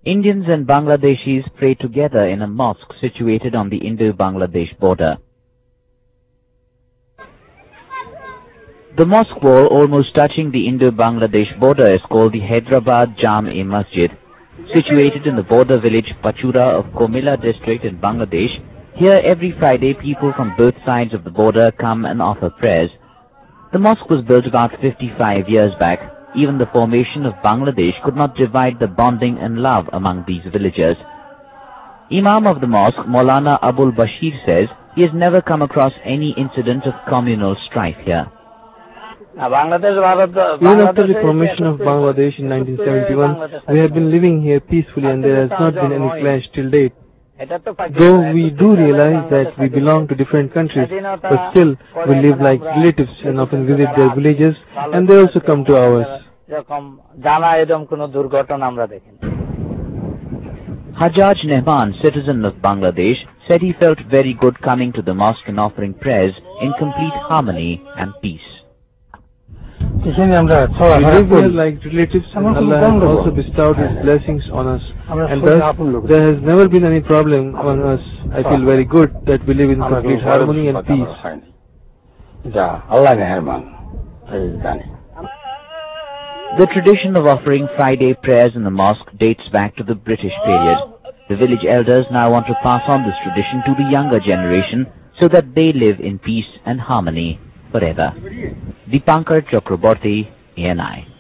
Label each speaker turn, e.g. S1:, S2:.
S1: Indians and Bangladeshis pray together in a mosque situated on the Indo-Bangladesh border. The mosque wall almost touching the Indo-Bangladesh border is called the Hyderabad Jam-e-Masjid. Situated in the border village Pachura of Komila district in Bangladesh, here every Friday people from both sides of the border come and offer prayers. The mosque was built about 55 years back. Even the formation of Bangladesh could not divide the bonding and love among these villagers. Imam of the mosque, Maulana Abul Bashir, says he has never come across any incident of communal strife here.
S2: Even after the formation of Bangladesh in 1971, we have been living here peacefully and there has not been any clash till date. Though we do realize that we belong to different countries, but still we live like relatives and often visit their villages and they also come to ours.
S1: Hajjaj Nehman, citizen of Bangladesh, said he felt very good coming to the mosque and offering prayers in complete harmony and peace.
S2: We live here like relatives and Allah has also bestowed His blessings on us. And thus, there has never been any problem on us. I feel very good that we live in complete harmony and peace.
S1: The tradition of offering Friday prayers in the mosque dates back to the British period. The village elders now want to pass on this tradition to the younger generation so that they live in peace and harmony forever. Dipankar Chakraborty, ANI.